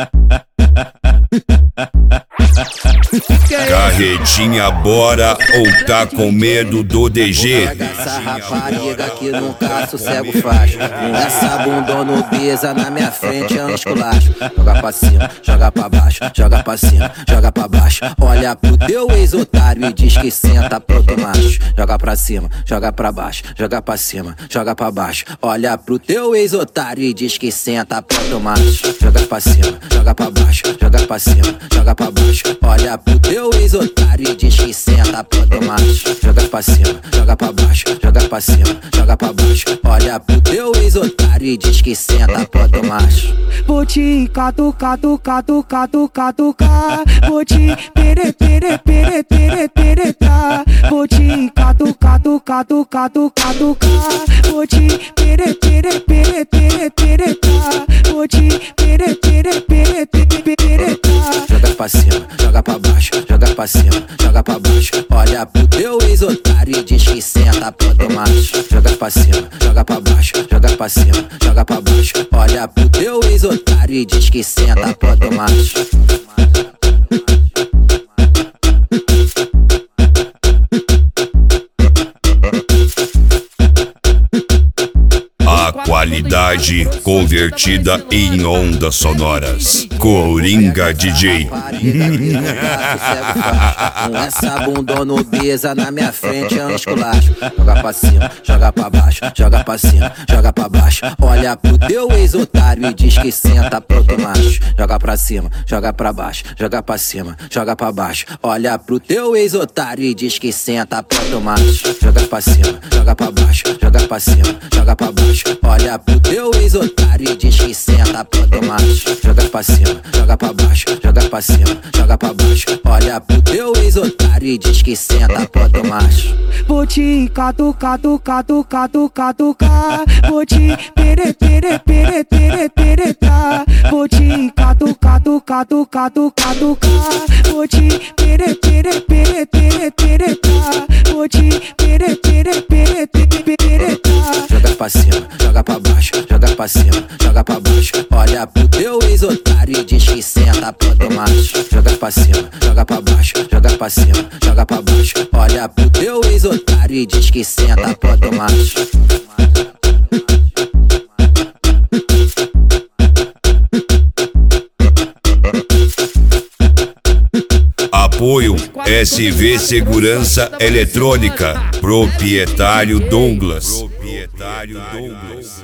Carretinha, bora ou tá com medo do DG? Essa rapariga que nunca sossego facho. Essa bundona obesa na minha frente é um esculacho. Joga pra cima, joga pra baixo, joga pra cima, joga pra baixo. Olha pro teu ex-otário e diz que senta pronto macho. Joga pra cima, joga pra baixo, joga pra cima, joga pra baixo. Olha pro teu ex-otário e diz que senta pronto macho. Joga pra cima, joga pra baixo, joga pra cima, joga pra baixo. Olha pro teu ex-otário e diz que senta pronto macho. Joga pra cima, joga pra baixo, joga pra cima, joga pra baixo. Olha pro teu ex-otário e diz que senta pronto macho. Vou te catucar, vou te penetrar. Vou te catucar, vou te penetrar. Vou te penetrar. Joga pra cima, joga pra baixo, joga pra cima, joga pra baixo. Olha pro teu ex-otário e diz que senta pronto macho. Joga pra cima, joga pra baixo, joga pra cima, joga pra baixo. Olha pro teu ex-otário e diz que senta pronto macho. A qualidade convertida em ondas sonoras. Coringa DJ. Essa bundona obesa na minha frente é um esculacho. Joga pra cima, joga pra baixo, joga pra cima, joga pra baixo. Olha pro teu ex-otário e diz que senta pronto macho. Joga pra cima, joga pra baixo, joga pra cima, joga pra baixo. Olha pro teu ex-otário e diz que senta pronto macho. Joga pra cima, joga pra baixo, joga pra cima, joga pra baixo. Olha pro teu ex-otário e diz que senta pronto macho. Joga pra cima, joga pra baixo, joga pra cima, joga pra baixo. Olha pro teu ex-otário e diz que senta pronto macho. Vou te catucar, vou te penetrar. Vou te catucar, vou te penetrar. Vou te penetrar. Joga pra cima, joga pra baixo, joga pra cima, joga pra baixo. Olha pro teu ex-otário e diz que senta pronto macho. Joga pra cima, joga pra baixo, joga pra cima, joga pra baixo. Olha pro teu ex-otário e diz que senta pronto macho. Apoio SV Segurança Eletrônica. Proprietário Douglas.